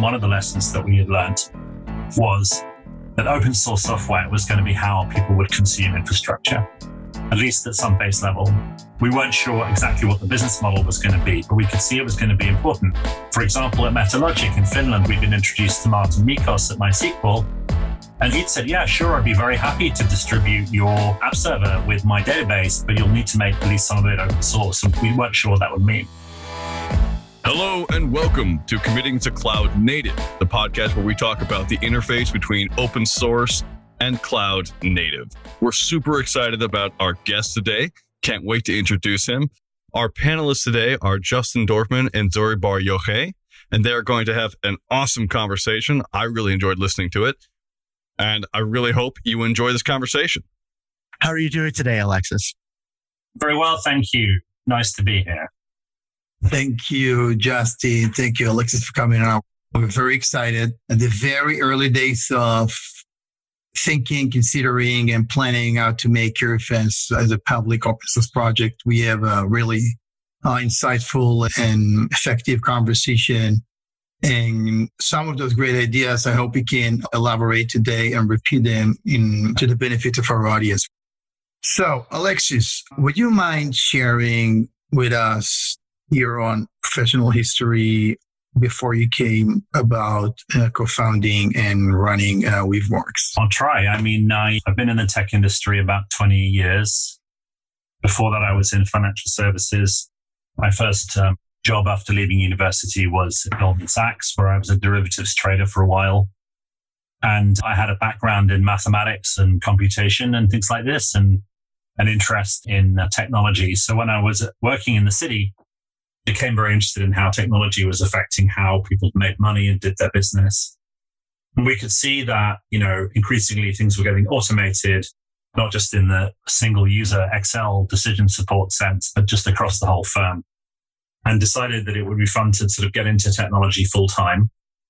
one of the lessons that we had learned was that open source software was going to be how people would consume infrastructure, at least at some base level. We weren't sure exactly what the business model was going to be, but we could see it was going to be important. For example, at Metalogic in Finland, we'd been introduced to Martin Mikos at MySQL, and he'd said, yeah, sure, I'd be very happy to distribute your app server with my database, but you'll need to make at least some of it open source. And we weren't sure what that would mean. Hello and welcome to Committing to Cloud Native, the podcast where we talk about the interface between open source and cloud native. We're super excited about our guest today. Can't wait to introduce him. Our panelists today are Justin Dorfman and Zori Bar-Yochai, and they're going to have an awesome conversation. I really enjoyed listening to it, and I really hope you enjoy this conversation. How are you doing today, Alexis? Very well, thank you. Nice to be here. Thank you, Justin. Thank you, Alexis, for coming on. We're very excited. At the very early days of thinking, considering, and planning how to make Eurofence as a public open source project, we have a really insightful and effective conversation. And some of those great ideas, I hope we can elaborate today and repeat them to the benefit of our audience. So, Alexis, would you mind sharing with us your own professional history before you came about co-founding and running Weaveworks? I'll try. I mean, I've been in the tech industry about 20 years. Before that, I was in financial services. My first job after leaving university was at Goldman Sachs, where I was a derivatives trader for a while. And I had a background in mathematics and computation and things like this, and an interest in technology. So when I was working in the city, became very interested in how technology was affecting how people made money and did their business. And we could see that, increasingly things were getting automated, not just in the single user Excel decision support sense, but just across the whole firm. And decided that it would be fun to sort of get into technology full time.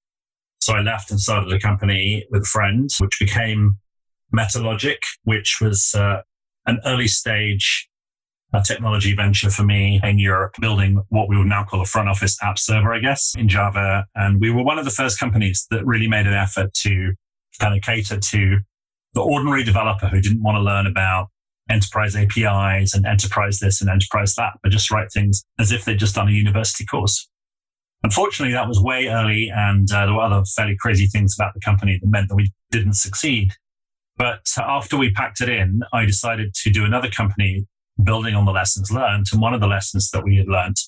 So I left and started a company with a friend, which became Metalogic, which was an early stage technology venture for me in Europe, building what we would now call a front office app server, I guess, in Java. And we were one of the first companies that really made an effort to kind of cater to the ordinary developer who didn't want to learn about enterprise APIs and enterprise this and enterprise that, but just write things as if they'd just done a university course. Unfortunately, that was way early, and there were other fairly crazy things about the company that meant that we didn't succeed. But after we packed it in, I decided to do another company building on the lessons learned. And one of the lessons that we had learned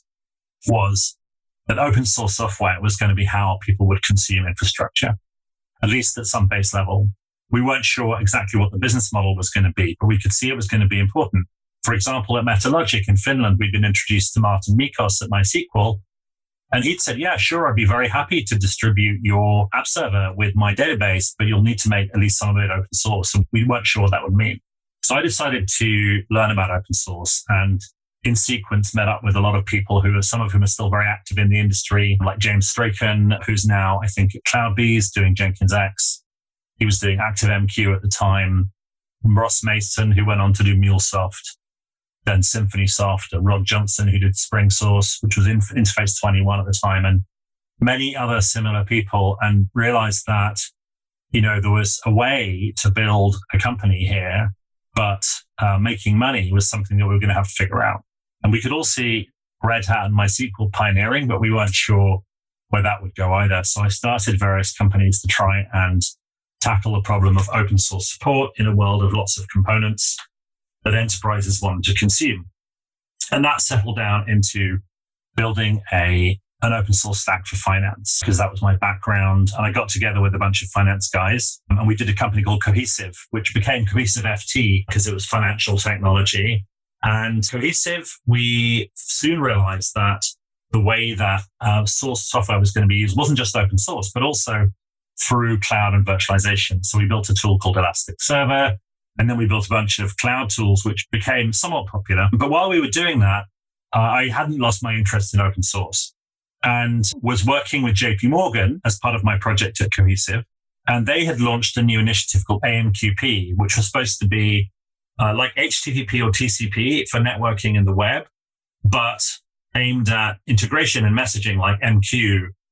was that open source software was going to be how people would consume infrastructure, at least at some base level. We weren't sure exactly what the business model was going to be, but we could see it was going to be important. For example, at Metalogic in Finland, we'd been introduced to Martin Mikos at MySQL, and he'd said, yeah, sure, I'd be very happy to distribute your app server with my database, but you'll need to make at least some of it open source. And we weren't sure what that would mean. So I decided to learn about open source, and in sequence met up with a lot of people some of whom are still very active in the industry, like James Strachan, who's now, I think, at CloudBees doing Jenkins X. He was doing ActiveMQ at the time. Ross Mason, who went on to do MuleSoft, then SymphonySoft, and Rod Johnson, who did SpringSource, which was Interface 21 at the time, and many other similar people, and realized that, there was a way to build a company here, but making money was something that we were going to have to figure out. And we could all see Red Hat and MySQL pioneering, but we weren't sure where that would go either. So I started various companies to try and tackle the problem of open source support in a world of lots of components that enterprises wanted to consume. And that settled down into building an open source stack for finance, because that was my background. And I got together with a bunch of finance guys, and we did a company called Cohesive, which became Cohesive FT because it was financial technology. And Cohesive, we soon realized that the way that source software was going to be used wasn't just open source, but also through cloud and virtualization. So we built a tool called Elasticsearch, and then we built a bunch of cloud tools, which became somewhat popular. But while we were doing that, I hadn't lost my interest in open source, and was working with JP Morgan as part of my project at Cohesive. And they had launched a new initiative called AMQP, which was supposed to be like HTTP or TCP for networking in the web, but aimed at integration and messaging like MQ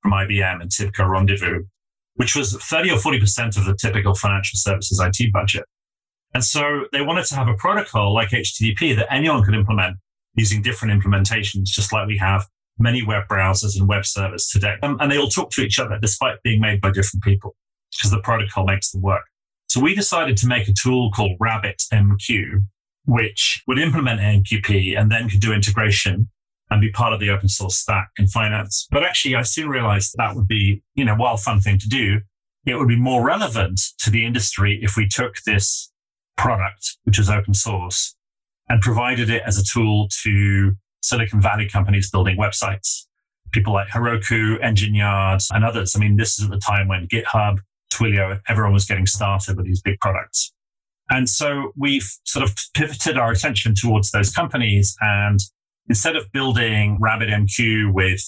from IBM and TIBCO Rendezvous, which was 30 or 40% of the typical financial services IT budget. And so they wanted to have a protocol like HTTP that anyone could implement using different implementations, just like we have many web browsers and web servers today. And they all talk to each other despite being made by different people because the protocol makes them work. So we decided to make a tool called RabbitMQ, which would implement AMQP and then could do integration and be part of the open source stack in finance. But actually, I soon realized that would be, while a fun thing to do, it would be more relevant to the industry if we took this product, which is open source, and provided it as a tool to Silicon Valley companies building websites, people like Heroku, Engine-Yard, and others. I mean, this is at the time when GitHub, Twilio, everyone was getting started with these big products. And so we've sort of pivoted our attention towards those companies. And instead of building RabbitMQ with,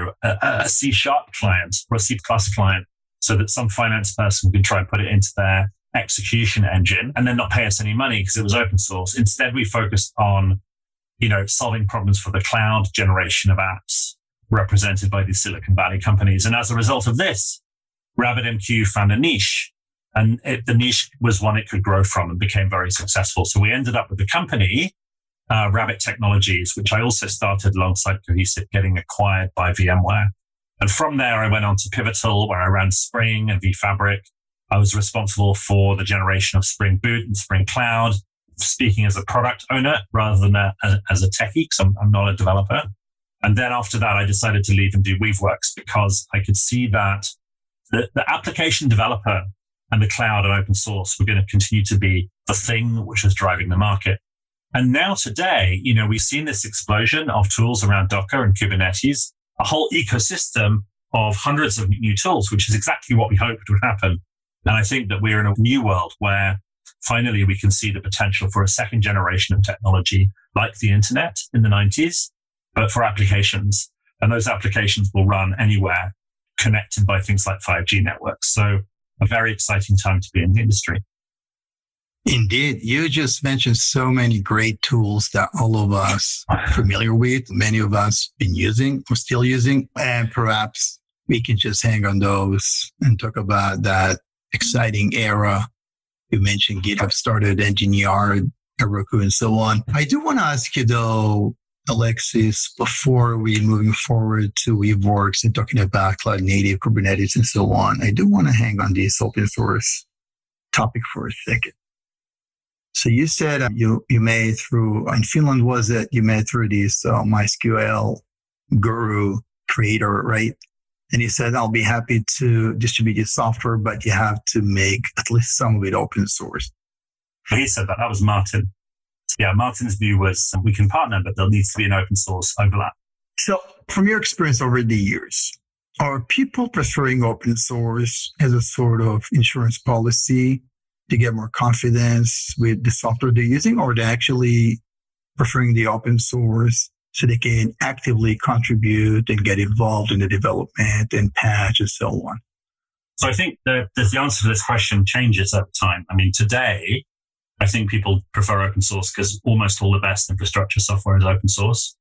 a C# client or a C+ client so that some finance person could try and put it into their execution engine and then not pay us any money because it was open source. Instead, we focused on, solving problems for the cloud generation of apps represented by these Silicon Valley companies. And as a result of this, RabbitMQ found a niche, and the niche was one it could grow from and became very successful. So we ended up with the company, Rabbit Technologies, which I also started alongside Cohesive, getting acquired by VMware. And from there, I went on to Pivotal, where I ran Spring and vFabric. I was responsible for the generation of Spring Boot and Spring Cloud, speaking as a product owner rather than as a techie, because I'm not a developer. And then after that, I decided to leave and do Weaveworks because I could see that the application developer and the cloud and open source were going to continue to be the thing which was driving the market. And now today, we've seen this explosion of tools around Docker and Kubernetes, a whole ecosystem of hundreds of new tools, which is exactly what we hoped would happen. And I think that we're in a new world where finally we can see the potential for a second generation of technology like the internet in the 90s, but for applications. And those applications will run anywhere connected by things like 5G networks. So a very exciting time to be in the industry. Indeed. You just mentioned so many great tools that all of us are familiar with, many of us been using or still using, and perhaps we can just hang on those and talk about that exciting era. You mentioned GitHub started, Engine-Yard, Heroku, and so on. I do want to ask you though, Alexis, before we moving forward to Weaveworks and talking about cloud native, Kubernetes, and so on, I do want to hang on this open source topic for a second. So you said you made through, in Finland, was it, you made through this MySQL Guru creator, right? And he said, I'll be happy to distribute your software, but you have to make at least some of it open source. He said that. That was Martin. Yeah, Martin's view was we can partner, but there needs to be an open source overlap. So from your experience over the years, are people preferring open source as a sort of insurance policy to get more confidence with the software they're using, or they're actually preferring the open source so they can actively contribute and get involved in the development and patch and so on? So I think the answer to this question changes over time. I mean, today, I think people prefer open source because almost all the best infrastructure software is open source.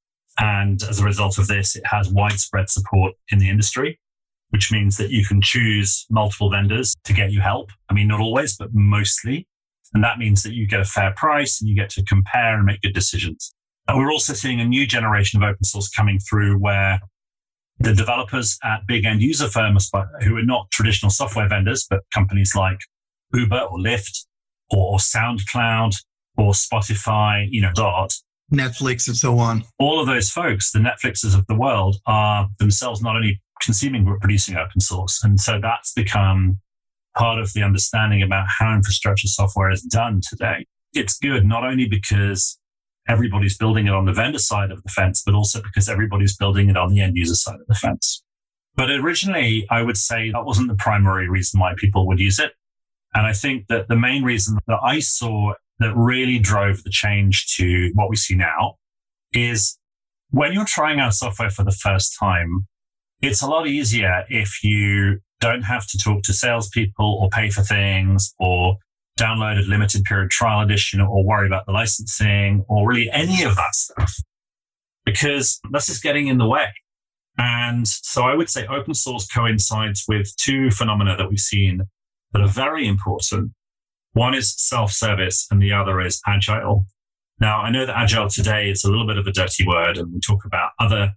And as a result of this, it has widespread support in the industry, which means that you can choose multiple vendors to get you help. I mean, not always, but mostly. And that means that you get a fair price and you get to compare and make good decisions. And we're also seeing a new generation of open source coming through where the developers at big end user firms who are not traditional software vendors, but companies like Uber or Lyft or SoundCloud or Spotify, Dot, Netflix and so on. All of those folks, the Netflixes of the world, are themselves not only consuming but producing open source. And so that's become part of the understanding about how infrastructure software is done today. It's good not only because everybody's building it on the vendor side of the fence, but also because everybody's building it on the end user side of the fence. But originally, I would say that wasn't the primary reason why people would use it. And I think that the main reason that I saw that really drove the change to what we see now is when you're trying out software for the first time, it's a lot easier if you don't have to talk to salespeople or pay for things or download a limited period trial edition or worry about the licensing or really any of that stuff, because that's just getting in the way. And so I would say open source coincides with two phenomena that we've seen that are very important. One is self-service and the other is agile. Now, I know that agile today is a little bit of a dirty word, and we talk about other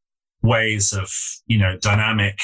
ways of, dynamic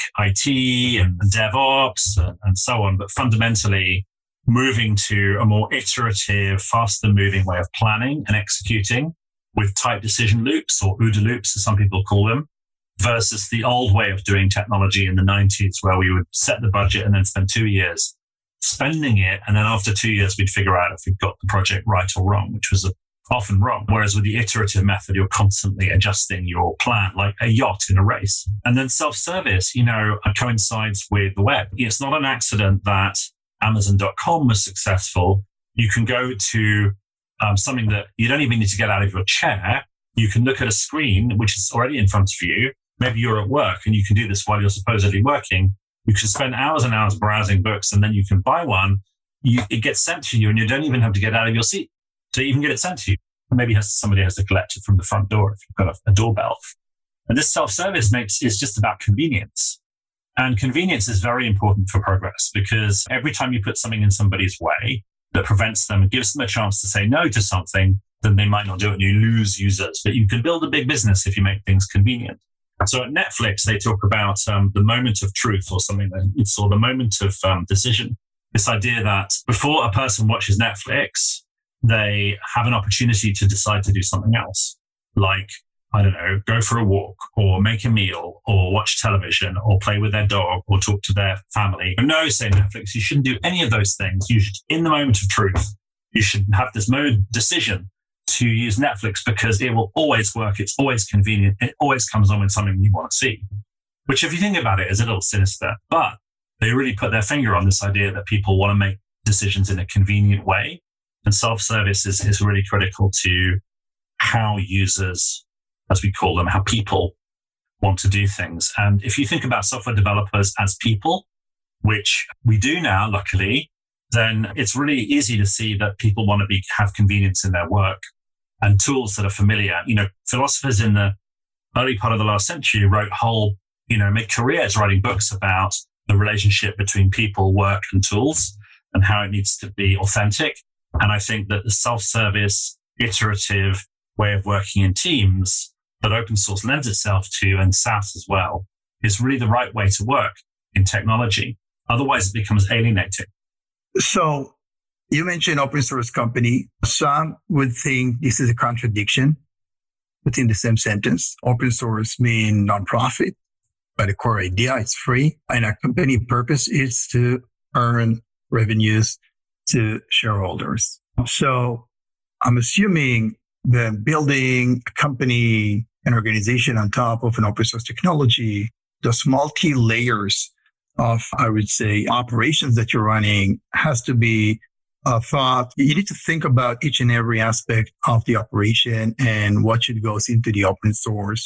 IT and DevOps and so on. But fundamentally, moving to a more iterative, faster moving way of planning and executing with tight decision loops, or OODA loops, as some people call them, versus the old way of doing technology in the 90s, where we would set the budget and then spend 2 years spending it. And then after 2 years, we'd figure out if we'd got the project right or wrong, which was often wrong. Whereas with the iterative method, you're constantly adjusting your plan like a yacht in a race. And then self-service, coincides with the web. It's not an accident that Amazon.com was successful. You can go to something that you don't even need to get out of your chair. You can look at a screen, which is already in front of you. Maybe you're at work and you can do this while you're supposedly working. You can spend hours and hours browsing books, and then you can buy one. It gets sent to you and you don't even have to get out of your seat to even get it sent to you. Maybe somebody has to collect it from the front door if you've got a doorbell. And this self-service is just about convenience. And convenience is very important for progress, because every time you put something in somebody's way that prevents them and gives them a chance to say no to something, then they might not do it and you lose users. But you can build a big business if you make things convenient. So at Netflix, they talk about the moment of truth, or something that it's, or the moment of decision. This idea that before a person watches Netflix, they have an opportunity to decide to do something else, like, I don't know, go for a walk or make a meal or watch television or play with their dog or talk to their family. No, say Netflix, you shouldn't do any of those things. You should, in the moment of truth, you should have this decision to use Netflix, because it will always work. It's always convenient. It always comes on when something you want to see, which, if you think about it, is a little sinister. But they really put their finger on this idea that people want to make decisions in a convenient way. And self-service is really critical to how users, as we call them, how people want to do things. And if you think about software developers as people, which we do now, luckily, then it's really easy to see that people want to have convenience in their work and tools that are familiar. Philosophers in the early part of the last century wrote made careers writing books about the relationship between people, work, and tools, and how it needs to be authentic. And I think that the self-service, iterative way of working in teams that open source lends itself to, and SaaS as well, is really the right way to work in technology. Otherwise, it becomes alienating. So you mentioned open source company. Some would think this is a contradiction within the same sentence. Open source means nonprofit, but the core idea is free. And our company purpose is to earn revenues to shareholders. So I'm assuming that building a company, an organization on top of an open source technology, those multi-layers of, I would say, operations that you're running has to be thought. You need to think about each and every aspect of the operation and what should goes into the open source,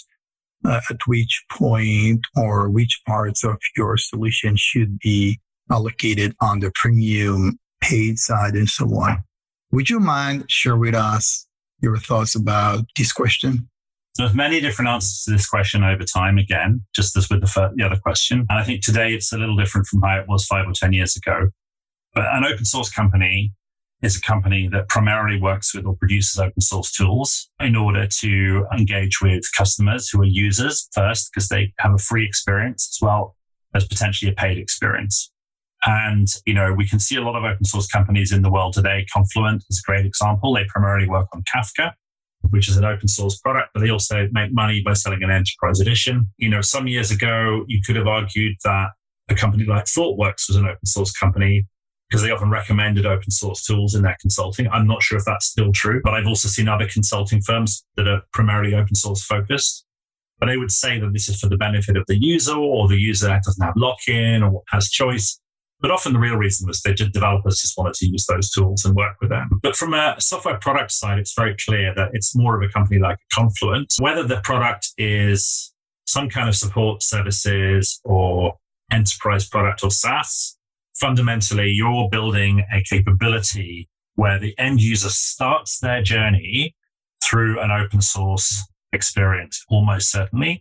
at which point or which parts of your solution should be allocated on the premium paid side and so on. Would you mind share with us your thoughts about this question? There's many different answers to this question over time, again, just as with the other question. And I think today it's a little different from how it was 5 or 10 years ago. But an open source company is a company that primarily works with or produces open source tools in order to engage with customers who are users first, because they have a free experience as well as potentially a paid experience. And, we can see a lot of open source companies in the world today. Confluent is a great example. They primarily work on Kafka, which is an open source product, but they also make money by selling an enterprise edition. Some years ago, you could have argued that a company like ThoughtWorks was an open source company because they often recommended open source tools in their consulting. I'm not sure if that's still true, but I've also seen other consulting firms that are primarily open source focused. But they would say that this is for the benefit of the user, or the user doesn't have lock-in or has choice. But often the real reason was developers just wanted to use those tools and work with them. But from a software product side, it's very clear that it's more of a company like Confluent. Whether the product is some kind of support services or enterprise product or SaaS, fundamentally, you're building a capability where the end user starts their journey through an open source experience, almost certainly,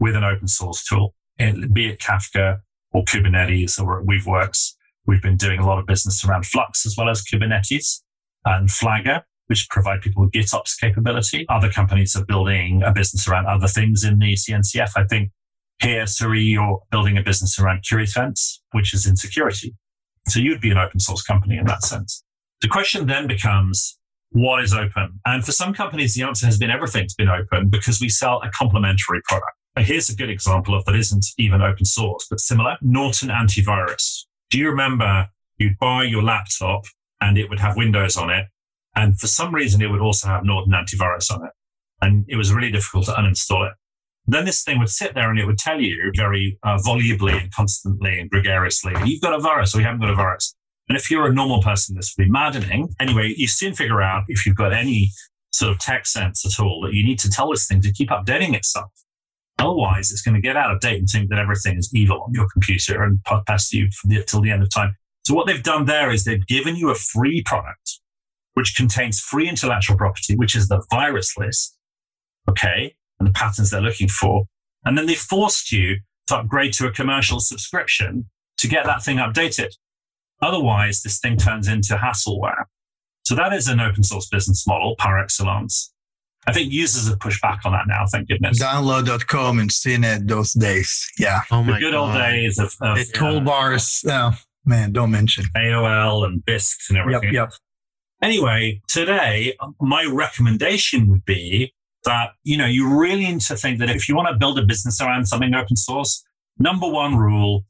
with an open source tool, be it Kafka or Kubernetes or Weaveworks. We've been doing a lot of business around Flux as well as Kubernetes and Flagger, which provide people with GitOps capability. Other companies are building a business around other things in the CNCF. I think here, Suri, you're building a business around QRefence, which is in security. So you'd be an open source company in that sense. The question then becomes, what is open? And for some companies, the answer has been everything's been open because we sell a complementary product. Here's a good example of that isn't even open source, but similar. Norton Antivirus. Do you remember you'd buy your laptop and it would have Windows on it? And for some reason, it would also have Norton Antivirus on it. And it was really difficult to uninstall it. Then this thing would sit there and it would tell you very volubly and constantly and gregariously, you've got a virus or you haven't got a virus. And if you're a normal person, this would be maddening. Anyway, you soon figure out if you've got any sort of tech sense at all that you need to tell this thing to keep updating itself. Otherwise, it's going to get out of date and think that everything is evil on your computer and pass you till the end of time. So what they've done there is they've given you a free product, which contains free intellectual property, which is the virus list. Okay. And the patterns they're looking for. And then they forced you to upgrade to a commercial subscription to get that thing updated. Otherwise, this thing turns into hassleware. So that is an open source business model par excellence. I think users have pushed back on that now, thank goodness. Download.com and CNET those days. Yeah. Oh my the good old days of the toolbars. Oh, man, don't mention. AOL and BISC and everything. Yep. Anyway, today, my recommendation would be that, you really need to think that if you want to build a business around something open source, number one rule,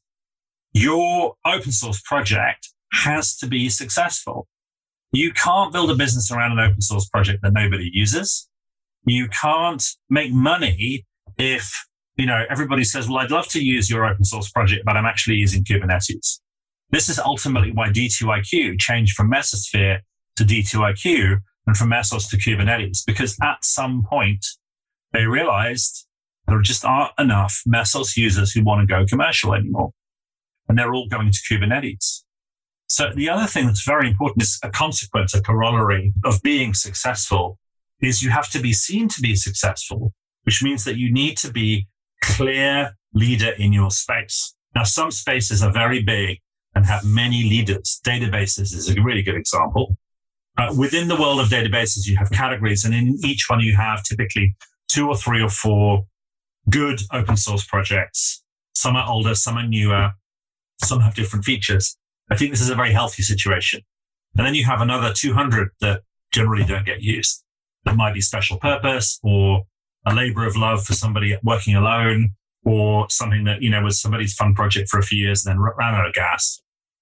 your open source project has to be successful. You can't build a business around an open source project that nobody uses. You can't make money if, everybody says, well, I'd love to use your open source project, but I'm actually using Kubernetes. This is ultimately why D2IQ changed from Mesosphere to D2IQ and from Mesos to Kubernetes, because at some point they realized there just aren't enough Mesos users who want to go commercial anymore. And they're all going to Kubernetes. So the other thing that's very important is a consequence, a corollary of being successful is you have to be seen to be successful, which means that you need to be clear leader in your space. Now, some spaces are very big and have many leaders. Databases is a really good example. Within the world of databases, you have categories, and in each one you have typically 2 or 3 or 4 good open source projects. Some are older, some are newer, some have different features. I think this is a very healthy situation. And then you have another 200 that generally don't get used. That might be special purpose or a labor of love for somebody working alone or something that, was somebody's fun project for a few years and then ran out of gas.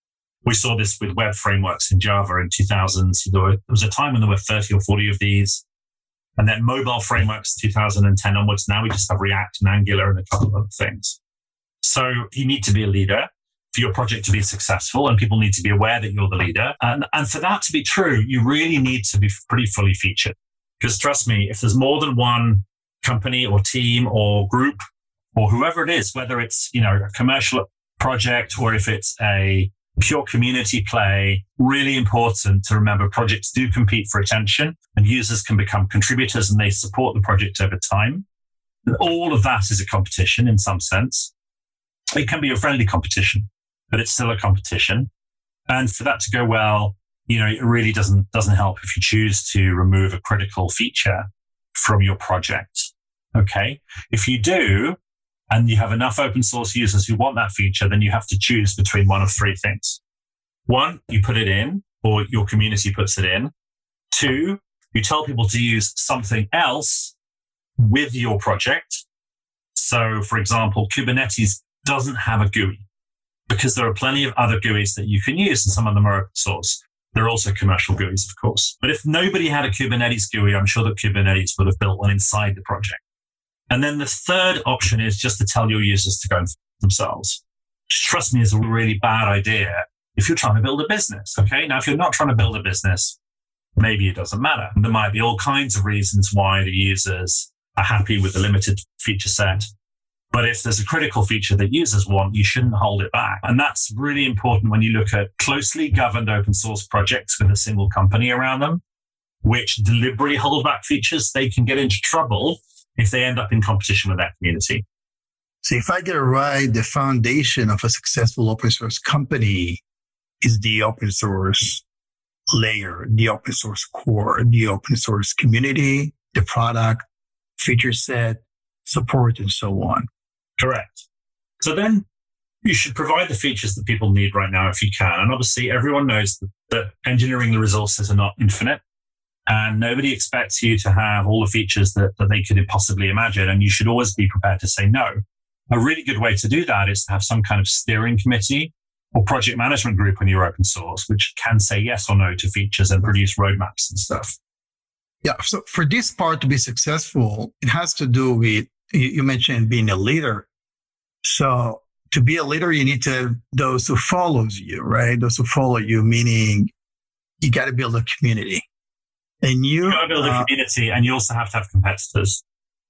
We saw this with web frameworks in Java in 2000s. There was a time when there were 30 or 40 of these. And then mobile frameworks, 2010 onwards. Now we just have React and Angular and a couple of other things. So you need to be a leader for your project to be successful, and people need to be aware that you're the leader. And for that to be true, you really need to be pretty fully featured. Because trust me, if there's more than one company or team or group or whoever it is, whether it's, a commercial project or if it's a pure community play, really important to remember projects do compete for attention and users can become contributors and they support the project over time. And all of that is a competition in some sense. It can be a friendly competition, but it's still a competition. And for that to go well, it really doesn't help if you choose to remove a critical feature from your project. Okay. If you do, and you have enough open source users who want that feature, then you have to choose between one of 3 things. 1, you put it in, or your community puts it in. 2, you tell people to use something else with your project. So, for example, Kubernetes doesn't have a GUI because there are plenty of other GUIs that you can use, and some of them are open source. There are also commercial GUIs, of course. But if nobody had a Kubernetes GUI, I'm sure that Kubernetes would have built one inside the project. And then the third option is just to tell your users to go and themselves. Which, trust me, is a really bad idea if you're trying to build a business. Okay. Now, if you're not trying to build a business, maybe it doesn't matter. There might be all kinds of reasons why the users are happy with the limited feature set. But if there's a critical feature that users want, you shouldn't hold it back. And that's really important when you look at closely governed open source projects with a single company around them, which deliberately hold back features. They can get into trouble if they end up in competition with that community. So if I get it right, the foundation of a successful open source company is the open source layer, the open source core, the open source community, the product, feature set, support, and so on. Correct. So then you should provide the features that people need right now if you can. And obviously everyone knows that engineering the resources are not infinite. And nobody expects you to have all the features that they could possibly imagine. And you should always be prepared to say no. A really good way to do that is to have some kind of steering committee or project management group in your open source, which can say yes or no to features and produce roadmaps and stuff. Yeah. So for this part to be successful, it has to do with, you mentioned being a leader. So to be a leader, you need to have those who follows you, right? Those who follow you, meaning you got to build a community. And you got to build a community, and you also have to have competitors.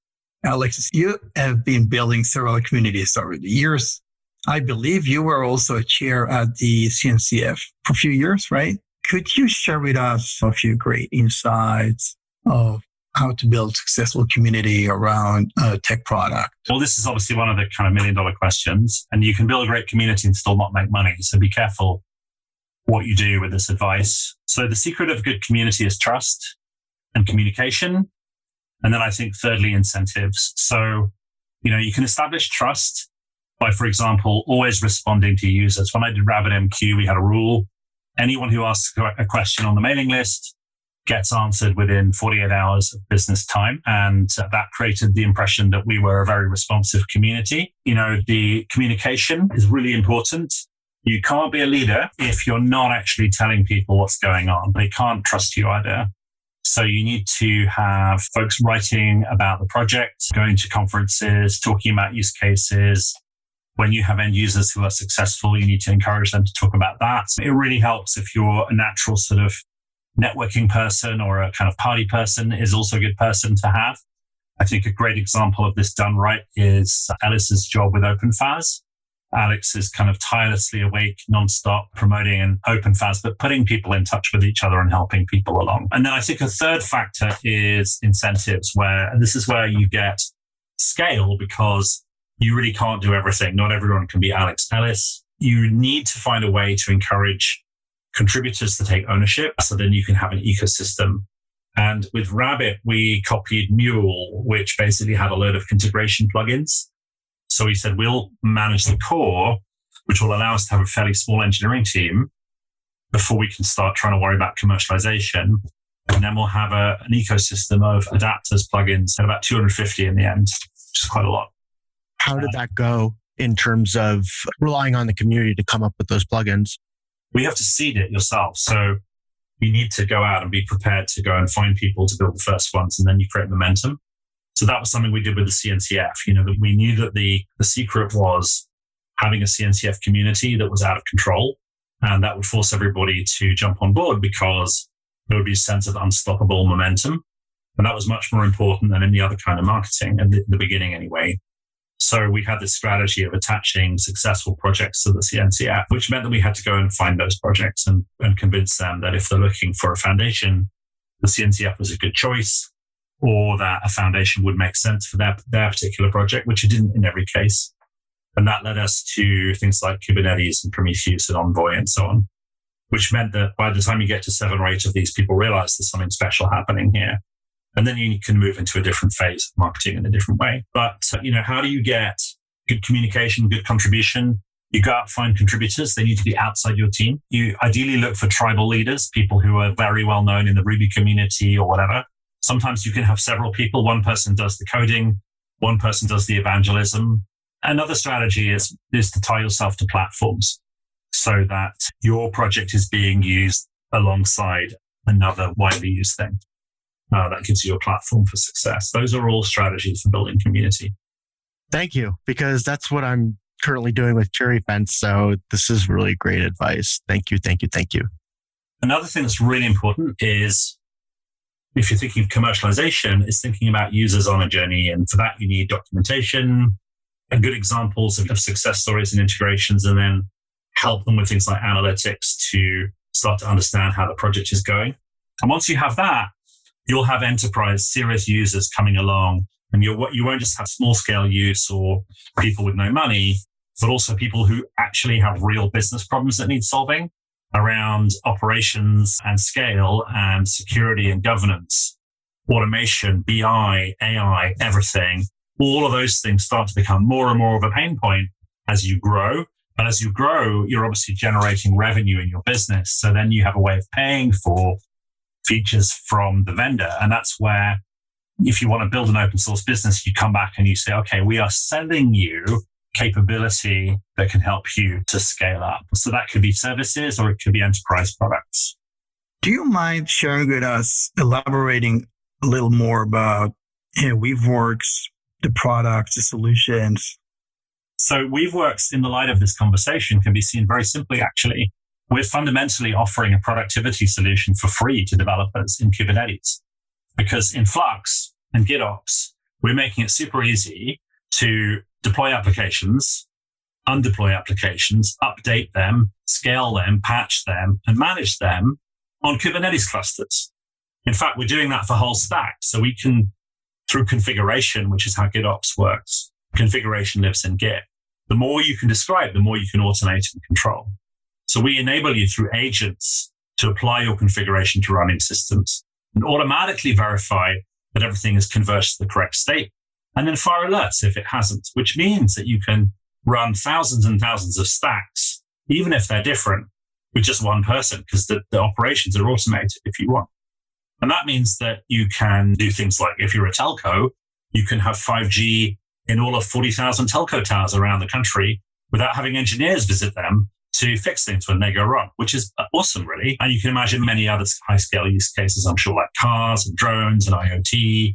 Alexis, you have been building several communities over the years. I believe you were also a chair at the CNCF for a few years, right? Could you share with us a few great insights of how to build successful community around a tech product? Well, this is obviously one of the kind of $1 million questions, and you can build a great community and still not make money. So be careful what you do with this advice. So the secret of a good community is trust and communication. And then I think thirdly, incentives. So, you can establish trust by, for example, always responding to users. When I did RabbitMQ, we had a rule. Anyone who asks a question on the mailing list gets answered within 48 hours of business time. And that created the impression that we were a very responsive community. The communication is really important. You can't be a leader if you're not actually telling people what's going on. They can't trust you either. So you need to have folks writing about the project, going to conferences, talking about use cases. When you have end users who are successful, you need to encourage them to talk about that. It really helps if you're a natural sort of networking person or a kind of party person is also a good person to have. I think a great example of this done right is Alice's job with OpenFAS. Alex is kind of tirelessly awake, nonstop, promoting an OpenFAS, but putting people in touch with each other and helping people along. And then I think a third factor is incentives, and this is where you get scale because you really can't do everything. Not everyone can be Alex Ellis. You need to find a way to encourage contributors to take ownership so then you can have an ecosystem. And with Rabbit, we copied Mule, which basically had a load of integration plugins. So we said, we'll manage the core, which will allow us to have a fairly small engineering team before we can start trying to worry about commercialization. And then we'll have an ecosystem of adapters, plugins, and about 250 in the end, which is quite a lot. How did that go in terms of relying on the community to come up with those plugins? We have to seed it yourself. So you need to go out and be prepared to go and find people to build the first ones, and then you create momentum. So that was something we did with the CNCF. That we knew that the secret was having a CNCF community that was out of control, and that would force everybody to jump on board because there would be a sense of unstoppable momentum. And that was much more important than any other kind of marketing at the beginning anyway. So we had this strategy of attaching successful projects to the CNCF, which meant that we had to go and find those projects and convince them that if they're looking for a foundation, the CNCF was a good choice, or that a foundation would make sense for their particular project, which it didn't in every case. And that led us to things like Kubernetes and Prometheus and Envoy and so on, which meant that by the time you get to 7 or 8 of these, people realize there's something special happening here. And then you can move into a different phase of marketing in a different way. But, how do you get good communication, good contribution? You go out, find contributors. They need to be outside your team. You ideally look for tribal leaders, people who are very well known in the Ruby community or whatever. Sometimes you can have several people. One person does the coding. One person does the evangelism. Another strategy is to tie yourself to platforms so that your project is being used alongside another widely used thing. That gives you a platform for success. Those are all strategies for building community. Thank you, because that's what I'm currently doing with Cherry Fence. So this is really great advice. Thank you, thank you, thank you. Another thing that's really important is, if you're thinking of commercialization, is thinking about users on a journey. And for that, you need documentation and good examples of success stories and integrations, and then help them with things like analytics to start to understand how the project is going. And once you have that, you'll have enterprise serious users coming along And you won't just have small scale use or people with no money, but also people who actually have real business problems that need solving around operations and scale and security and governance, automation, BI, AI, everything. All of those things start to become more and more of a pain point as you grow. And as you grow, you're obviously generating revenue in your business. So then you have a way of paying for features from the vendor. And that's where, if you want to build an open source business, you come back and you say, okay, we are selling you capability that can help you to scale up. So that could be services or it could be enterprise products. Do you mind sharing with us, elaborating a little more about Weaveworks, the products, the solutions? So Weaveworks, in the light of this conversation, can be seen very simply, actually. We're fundamentally offering a productivity solution for free to developers in Kubernetes. Because in Flux and GitOps, we're making it super easy to deploy applications, undeploy applications, update them, scale them, patch them, and manage them on Kubernetes clusters. In fact, we're doing that for whole stacks. So we can, through configuration, which is how GitOps works, configuration lives in Git. The more you can describe, the more you can automate and control. So we enable you through agents to apply your configuration to running systems and automatically verify that everything is converged to the correct state, and then fire alerts if it hasn't, which means that you can run thousands and thousands of stacks, even if they're different, with just one person, because the operations are automated if you want. And that means that you can do things like, if you're a telco, you can have 5G in all of 40,000 telco towers around the country without having engineers visit them to fix things when they go wrong, which is awesome, really. And you can imagine many other high-scale use cases, I'm sure, like cars and drones and IoT,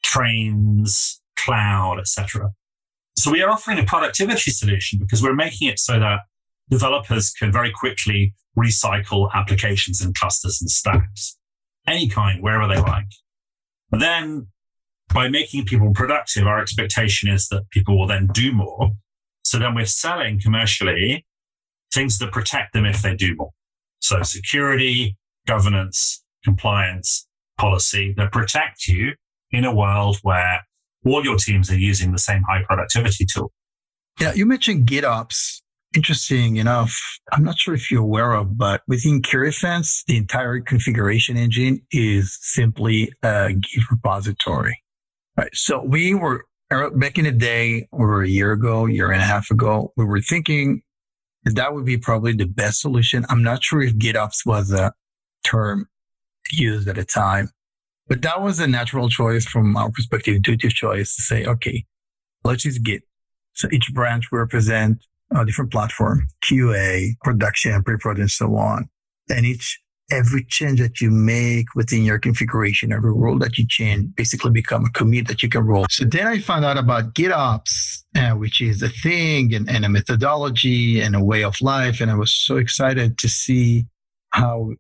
trains, cloud, etc. So we are offering a productivity solution because we're making it so that developers can very quickly recycle applications and clusters and stacks, any kind, wherever they like. But then by making people productive, our expectation is that people will then do more. So then we're selling commercially things that protect them if they do more. So security, governance, compliance, policy that protect you in a world where all your teams are using the same high productivity tool. Yeah, you mentioned GitOps. Interesting enough, I'm not sure if you're aware of, but within CuraFence, the entire configuration engine is simply a Git repository. Right. So we were, back in the day, over a year and a half ago, we were thinking that would be probably the best solution. I'm not sure if GitOps was a term used at the time, but that was a natural choice from our perspective, intuitive choice to say, okay, let's use Git. So each branch will represent a different platform, QA, production, pre-prod, and so on. And every change that you make within your configuration, every rule that you change basically become a commit that you can roll. So then I found out about GitOps, which is a thing and a methodology and a way of life. And I was so excited to see how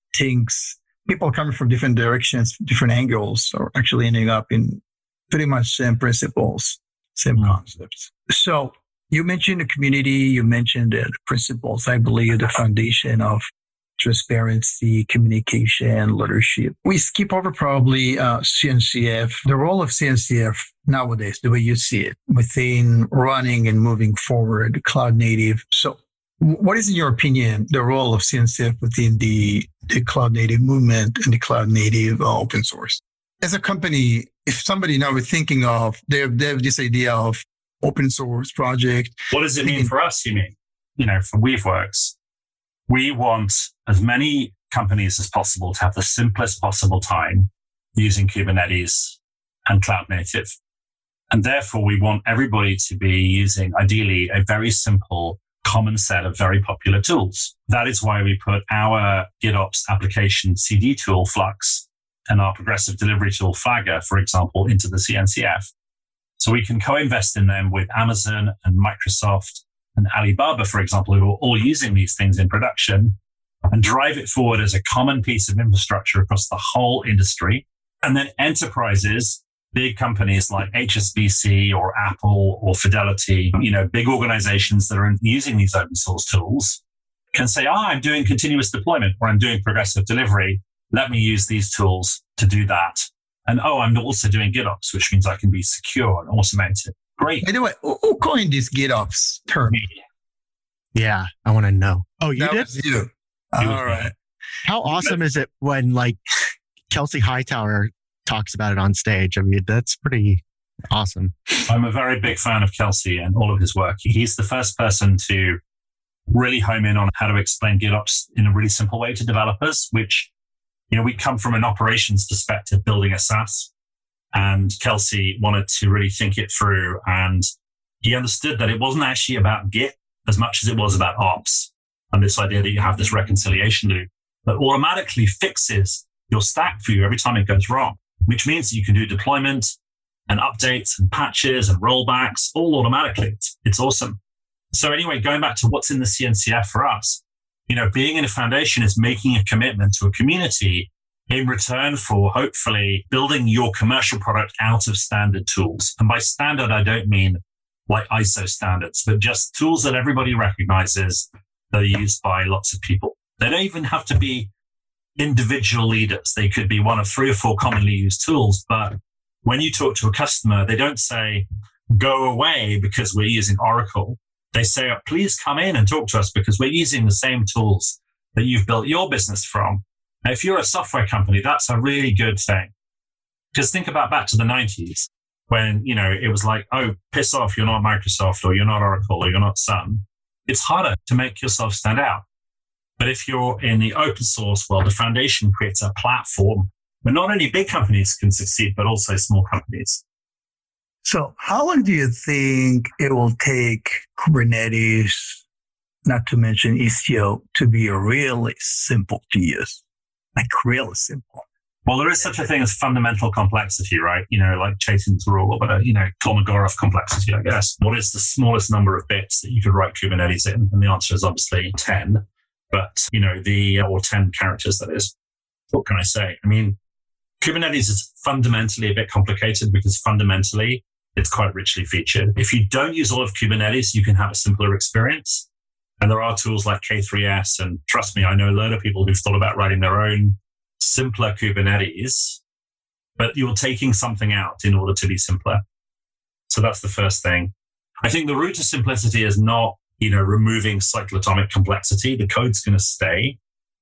people coming from different directions, different angles are actually ending up in pretty much same principles, same concepts. So you mentioned the community, you mentioned the principles, I believe the foundation of transparency, communication, leadership. We skip over probably CNCF, the role of CNCF nowadays, the way you see it within running and moving forward, cloud native. So what is, in your opinion, the role of CNCF within the cloud native movement and the cloud native open source? As a company, if somebody now is thinking of, they have this idea of open source project. What does it mean for us, you mean? For Weaveworks, we want as many companies as possible to have the simplest possible time using Kubernetes and cloud native. And therefore, we want everybody to be using, ideally, a very simple, common set of very popular tools. That is why we put our GitOps application CD tool, Flux, and our progressive delivery tool, Fagger, for example, into the CNCF. So we can co-invest in them with Amazon and Microsoft and Alibaba, for example, who are all using these things in production, and drive it forward as a common piece of infrastructure across the whole industry. And then enterprises, big companies like HSBC or Apple or Fidelity, big organizations that are using these open source tools can say, I'm doing continuous deployment or I'm doing progressive delivery. Let me use these tools to do that And I'm also doing GitOps, which means I can be secure and automated. Great. By the way, who coined this GitOps term? Me. Yeah, I want to know. Oh, you That did? was you. It was All me. right. How awesome is it when like Kelsey Hightower talks about it on stage? I mean, that's pretty awesome. I'm a very big fan of Kelsey and all of his work. He's the first person to really home in on how to explain GitOps in a really simple way to developers, which, we come from an operations perspective building a SaaS, and Kelsey wanted to really think it through. And he understood that it wasn't actually about Git as much as it was about ops. And this idea that you have this reconciliation loop that automatically fixes your stack for you every time it goes wrong, which means that you can do deployment and updates and patches and rollbacks all automatically. It's awesome. So anyway, going back to what's in the CNCF for us, being in a foundation is making a commitment to a community in return for hopefully building your commercial product out of standard tools. And by standard, I don't mean like ISO standards, but just tools that everybody recognizes that are used by lots of people. They don't even have to be individual leaders. They could be one of 3 or 4 commonly used tools. But when you talk to a customer, they don't say, go away because we're using Oracle. They say, please come in and talk to us because we're using the same tools that you've built your business from. Now, if you're a software company, that's a really good thing. Because think about back to the 90s when, it was like, oh, piss off, you're not Microsoft or you're not Oracle or you're not Sun. It's harder to make yourself stand out. But if you're in the open source world, the foundation creates a platform where not only big companies can succeed, but also small companies. So how long do you think it will take Kubernetes, not to mention Istio, to be really simple to use? Like really simple. Well, there is such a thing as fundamental complexity, right? Like Chaitin's rule or whatever, Kolmogorov complexity, I guess. What is the smallest number of bits that you could write Kubernetes in? And the answer is obviously 10, but, or 10 characters, that is. What can I say? I mean, Kubernetes is fundamentally a bit complicated because fundamentally it's quite richly featured. If you don't use all of Kubernetes, you can have a simpler experience. And there are tools like K3S. And trust me, I know a load of people who've thought about writing their own simpler Kubernetes, but you're taking something out in order to be simpler. So that's the first thing. I think the route to simplicity is not, removing cyclotomic complexity. The code's going to stay,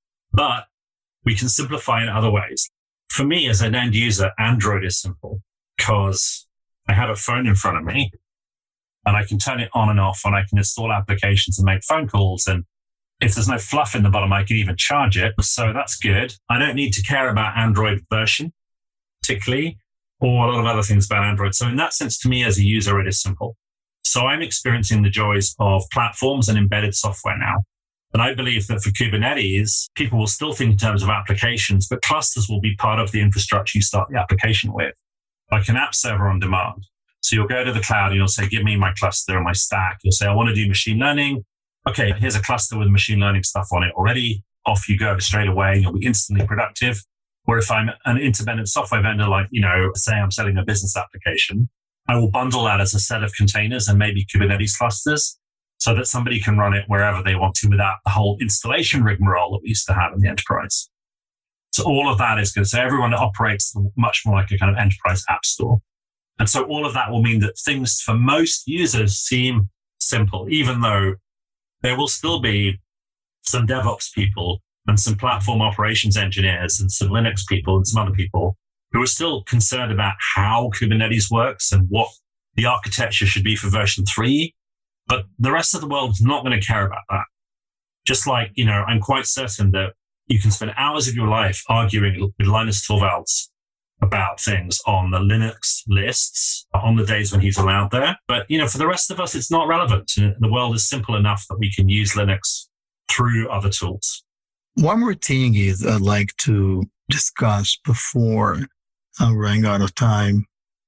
but we can simplify in other ways. For me, as an end user, Android is simple because I have a phone in front of me and I can turn it on and off and I can install applications and make phone calls. And if there's no fluff in the bottom, I can even charge it. So that's good. I don't need to care about Android version, particularly, or a lot of other things about Android. So in that sense, to me as a user, it is simple. So I'm experiencing the joys of platforms and embedded software now. And I believe that for Kubernetes, people will still think in terms of applications, but clusters will be part of the infrastructure you start the application with, like an app server on demand. So you'll go to the cloud and you'll say, give me my cluster and my stack. You'll say, I want to do machine learning. Okay, here's a cluster with machine learning stuff on it already. Off you go straight away and you'll be instantly productive. Or if I'm an independent software vendor, like, say I'm selling a business application, I will bundle that as a set of containers and maybe Kubernetes clusters so that somebody can run it wherever they want to without the whole installation rigmarole that we used to have in the enterprise. So all of that is good. So everyone operates much more like a kind of enterprise app store. And so all of that will mean that things for most users seem simple, even though there will still be some DevOps people and some platform operations engineers and some Linux people and some other people who are still concerned about how Kubernetes works and what the architecture should be for version 3. But the rest of the world is not going to care about that. Just like, I'm quite certain that you can spend hours of your life arguing with Linus Torvalds about things on the Linux lists on the days when he's allowed there. But, for the rest of us, it's not relevant. The world is simple enough that we can use Linux through other tools. One more thing is I'd like to discuss before I'm running out of time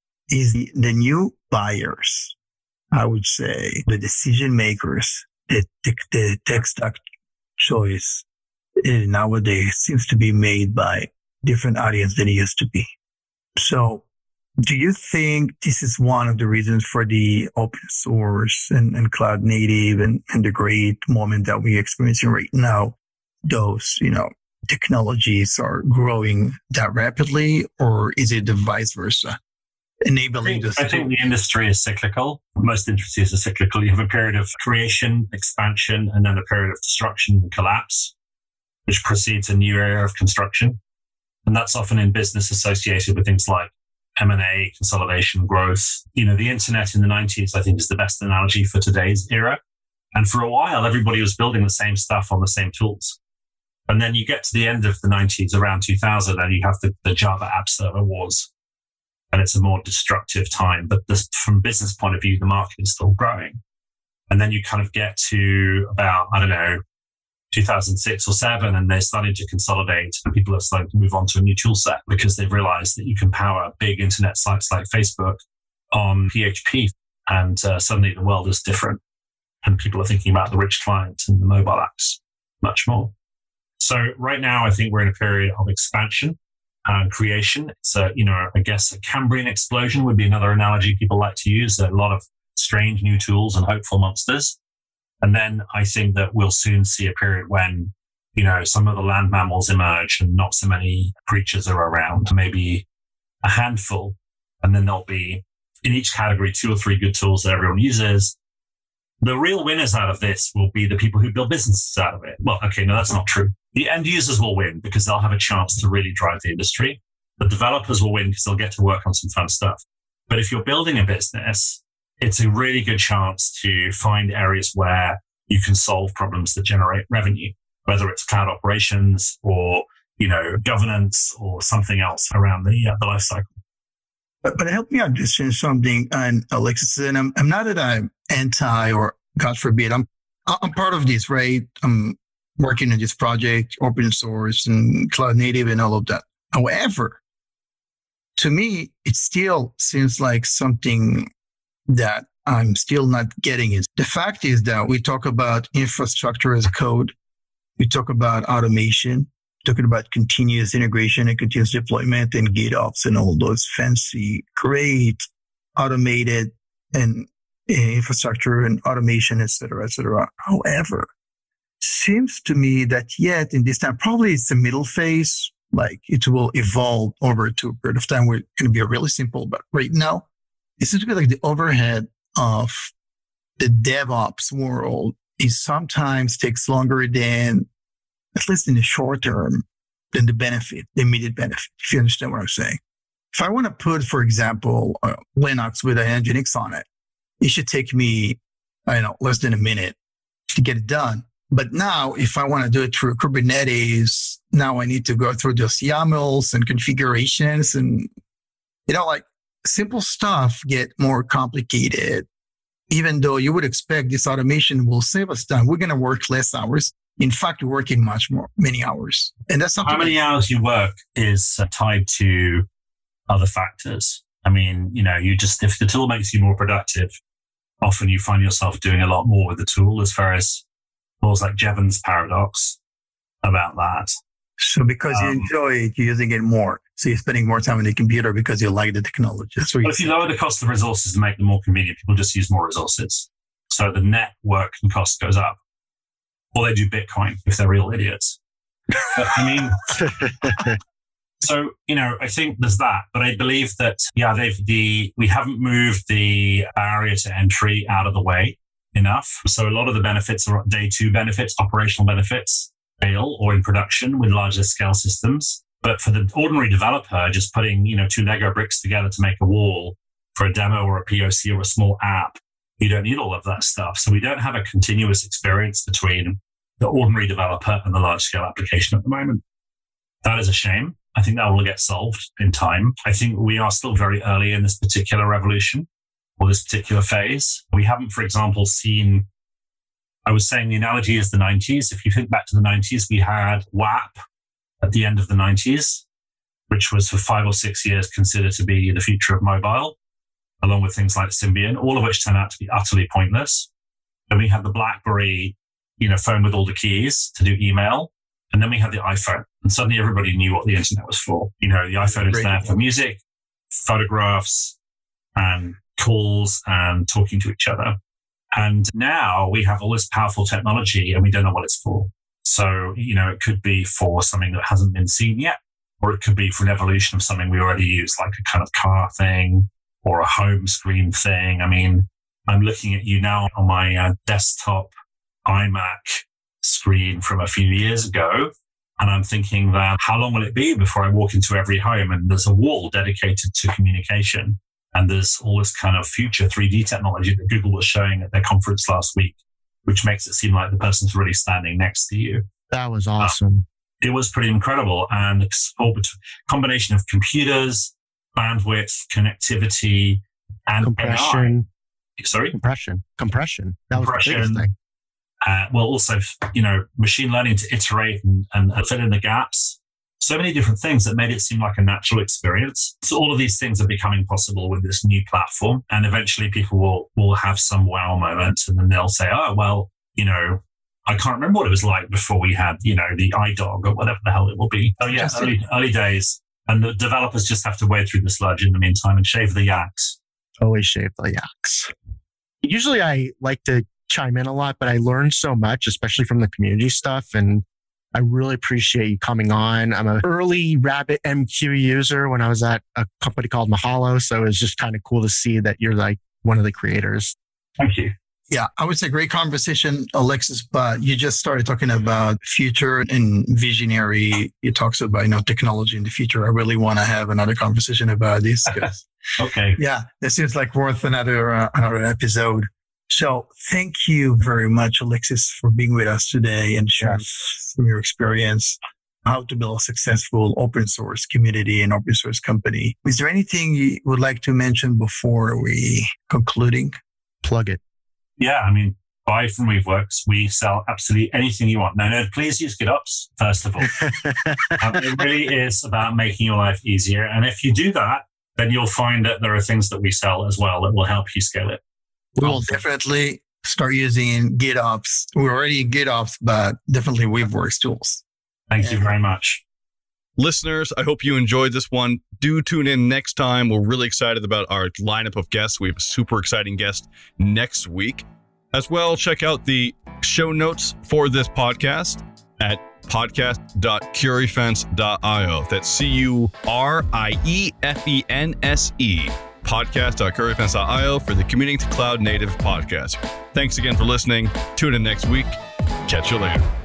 is the new buyers. I would say the decision makers, the tech stack choice nowadays seems to be made by different audience than it used to be. So do you think this is one of the reasons for the open source and cloud native and the great moment that we're experiencing right now? Those, technologies are growing that rapidly, or is it the vice versa? Enabling I think the industry is cyclical. Most industries are cyclical. You have a period of creation, expansion, and then a period of destruction and collapse, which precedes a new era of construction. And that's often in business associated with things like M&A, consolidation, growth. The internet in the 90s, I think, is the best analogy for today's era. And for a while, everybody was building the same stuff on the same tools. And then you get to the end of the 90s, around 2000, and you have the Java App Server wars. And it's a more destructive time. But from a business point of view, the market is still growing. And then you kind of get to about, 2006 or 7, and they're starting to consolidate, and people are starting to move on to a new tool set because they've realized that you can power big internet sites like Facebook on PHP. And suddenly the world is different. And people are thinking about the rich client and the mobile apps much more. So right now, I think we're in a period of expansion and creation. It's I guess a Cambrian explosion would be another analogy people like to use. A lot of strange new tools and hopeful monsters. And then I think that we'll soon see a period when, some of the land mammals emerge and not so many creatures are around, maybe a handful. And then there'll be in each category 2 or 3 good tools that everyone uses. The real winners out of this will be the people who build businesses out of it. Well, okay, no, that's not true. The end users will win because they'll have a chance to really drive the industry. The developers will win because they'll get to work on some fun stuff. But if you're building a business, it's a really good chance to find areas where you can solve problems that generate revenue, whether it's cloud operations or, governance or something else around the life cycle. But help me understand something, and Alexis, and I'm not that I'm anti or God forbid, I'm part of this, right? I'm working on this project, open source and cloud native and all of that. However, to me, it still seems like something that I'm still not getting it. The fact is that we talk about infrastructure as code. We talk about automation, talking about continuous integration and continuous deployment and GitOps and all those fancy, great automated and infrastructure and automation, et cetera, et cetera. However, seems to me that yet in this time, probably it's the middle phase, like it will evolve over to a period of time where it's going to be really simple. But right now, it seems to be like the overhead of the DevOps world is sometimes takes longer than, at least in the short term, than the benefit, the immediate benefit, if you understand what I'm saying. If I want to put, for example, Linux with an Nginx on it, it should take me, less than a minute to get it done. But now, if I want to do it through Kubernetes, now I need to go through those YAMLs and configurations and, simple stuff get more complicated. Even though you would expect this automation will save us time, we're going to work less hours. In fact, we're working many hours. And that's something. How many hours you work is tied to other factors. I mean, if the tool makes you more productive, often you find yourself doing a lot more with the tool, as far as laws like Jevons paradox about that. So because you enjoy it, you're using it more. So you're spending more time on the computer because you like the technology. But if you lower the cost of resources to make them more convenient, people just use more resources. So the net work and cost goes up. Or they do Bitcoin if they're real idiots. But, so, I think there's that. But I believe that, we haven't moved the barrier to entry out of the way enough. So a lot of the benefits are day 2 benefits, operational benefits, fail or in production with larger scale systems. But for the ordinary developer, just putting, 2 Lego bricks together to make a wall for a demo or a POC or a small app, you don't need all of that stuff. So we don't have a continuous experience between the ordinary developer and the large scale application at the moment. That is a shame. I think that will get solved in time. I think we are still very early in this particular revolution or this particular phase. We haven't, for example, seen, I was saying the analogy is the 90s. If you think back to the 90s, we had WAP at the end of the 90s, which was for 5 or 6 years considered to be the future of mobile, along with things like Symbian, all of which turned out to be utterly pointless. Then we had the BlackBerry, phone with all the keys to do email. And then we had the iPhone. And suddenly everybody knew what the internet was for. The iPhone is there for music, photographs, and calls and talking to each other. And now we have all this powerful technology and we don't know what it's for. So, it could be for something that hasn't been seen yet, or it could be for an evolution of something we already use, like a kind of car thing or a home screen thing. I mean, I'm looking at you now on my desktop iMac screen from a few years ago, and I'm thinking that how long will it be before I walk into every home and there's a wall dedicated to communication, and there's all this kind of future 3D technology that Google was showing at their conference last week, which makes it seem like the person's really standing next to you. That was awesome. It was pretty incredible. And the combination of computers, bandwidth, connectivity, and compression. AI. Sorry? Compression. That was the biggest thing. Also, machine learning to iterate and fill in the gaps. So many different things that made it seem like a natural experience. So all of these things are becoming possible with this new platform. And eventually people will have some wow moment, and then they'll say, oh, well, I can't remember what it was like before we had, the iDog or whatever the hell it will be. Oh yeah, early days. And the developers just have to wade through the sludge in the meantime and shave the yaks. Always shave the yaks. Usually I like to chime in a lot, but I learned so much, especially from the community stuff. And I really appreciate you coming on. I'm an early RabbitMQ user when I was at a company called Mahalo. So it was just kind of cool to see that you're like one of the creators. Thank you. Yeah, I would say great conversation, Alexis, but you just started talking about future and visionary. You talked about, technology in the future. I really want to have another conversation about this. Okay. Yeah, this seems like worth another episode. So thank you very much, Alexis, for being with us today and sharing from your experience how to build a successful open source community and open source company. Is there anything you would like to mention before we concluding? Plug it. Yeah, buy from Weaveworks. We sell absolutely anything you want. No, please use GitOps, first of all. It really is about making your life easier. And if you do that, then you'll find that there are things that we sell as well that will help you scale it. We'll definitely start using GitOps. We're already in GitOps, but definitely Weaveworks tools. Thank you very much. Listeners, I hope you enjoyed this one. Do tune in next time. We're really excited about our lineup of guests. We have a super exciting guest next week. As well, check out the show notes for this podcast at podcast.curryfence.io. That's CURIEFENSE. Podcast.curryfence.io for the Commuting to Cloud Native podcast. Thanks again for listening. Tune in next week. Catch you later.